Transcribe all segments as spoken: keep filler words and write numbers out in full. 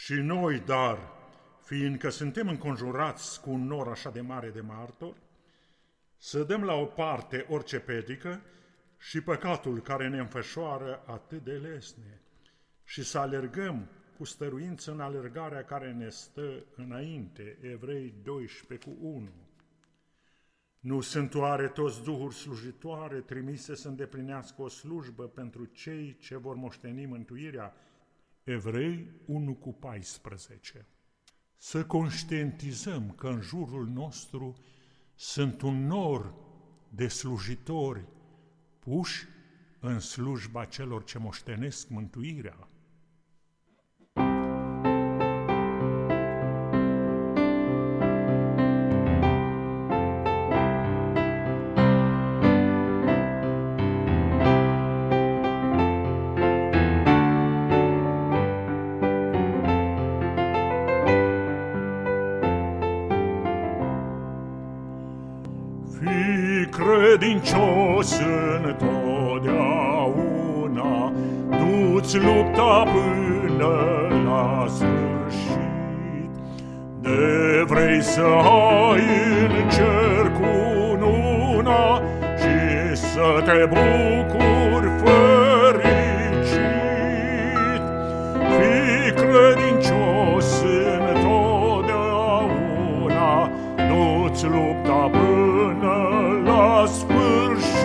Și noi, dar, fiindcă suntem înconjurați cu un nor așa de mare de martori, să dăm la o parte orice pedică și păcatul care ne înfășoară atât de lesne și să alergăm cu stăruință în alergarea care ne stă înainte. Evrei doisprezece cu unu. Nu sunt oare toți duhuri slujitoare trimise să îndeplinească o slujbă pentru cei ce vor moșteni mântuirea? Evrei unu cu paisprezece. Să conștientizăm că în jurul nostru sunt un nor de slujitori puși în slujba celor ce moștenesc mântuirea. Fii credincios întotdeauna, du-ți lupta până la sfârșit. De vrei să ai în cer cununa și să te bucuri fericit. Fii credincios întotdeauna, du-ți lupta până la sfârșit.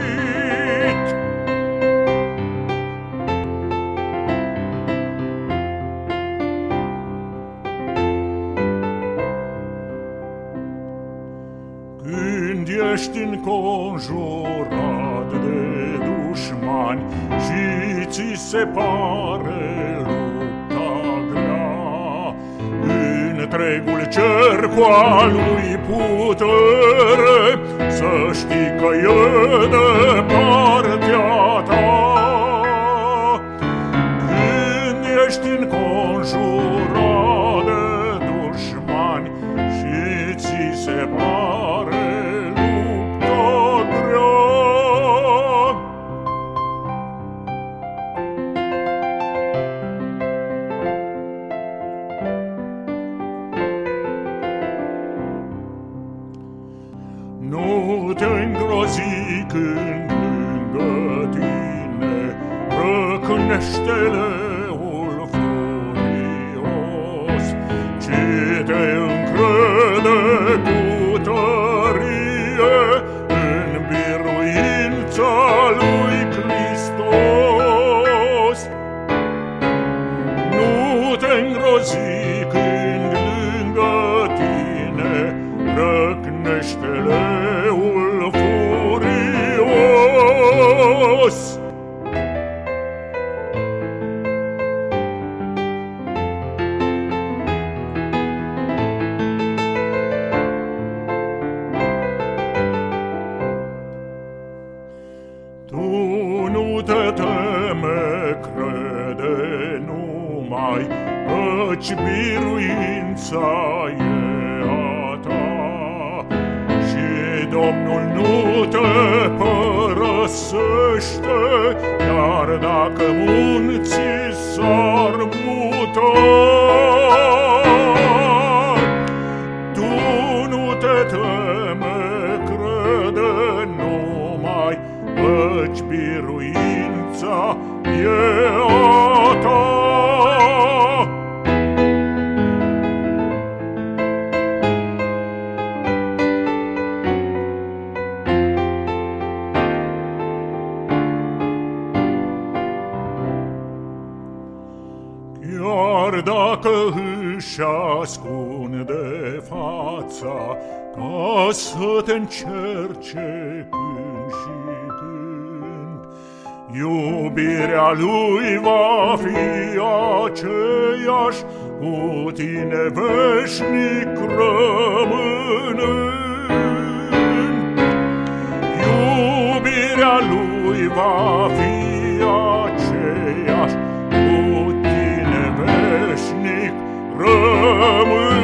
Când ești înconjurat de dușmani și ți se pare lupta grea, întregul cer cu-a lui putere, să știi că e de partea ta. Când ești înconjurat de dușmani și ți se pare lupta grea, nu te îngrozi când lângă tine răcnește leul furios, ci te încrede cu tărie în biruința lui Hristos. Nu te îngrozi când lângă tine răcnește leul furios. Tu nu te teme, crede numai, căci biruința e a ta și Domnul nu te părăsește, chiar dacă munții s-ar muta. Tu nu te teme, crede numai, căci biruința e a ta. Chiar dacă își ascunde fața ca să te încerce când și când, iubirea lui va fi aceeași cu tine veșnic rămânând. Iubirea lui va fi aceeași cu tine veșnic rămânând.